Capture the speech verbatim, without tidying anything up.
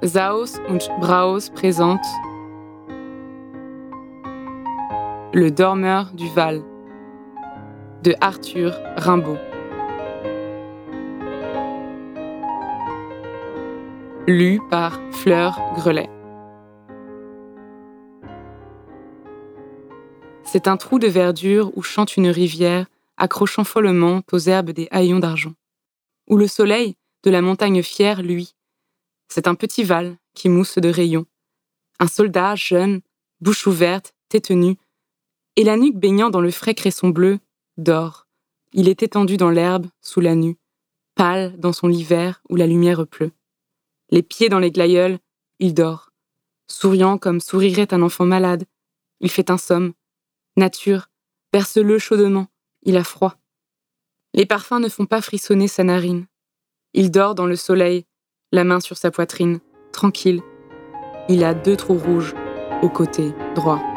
Saus und Braus présente Le dormeur du Val de Arthur Rimbaud. Lu par Fleur Grelet. C'est un trou de verdure où chante une rivière, accrochant follement aux herbes des haillons d'argent. Où le soleil de la montagne fière luit. C'est un petit Val qui mousse de rayons. Un soldat jeune, bouche ouverte, tête nue, et la nuque baignant dans le frais cresson bleu, dort. Il est étendu dans l'herbe, sous la nue, pâle dans son lit vert où la lumière pleut. Les pieds dans les glaïeuls, il dort. Souriant comme sourirait un enfant malade, il fait un somme. Nature, berce-le chaudement, il a froid. Les parfums ne font pas frissonner sa narine. Il dort dans le soleil, la main sur sa poitrine, tranquille. Il a deux trous rouges au côté droit.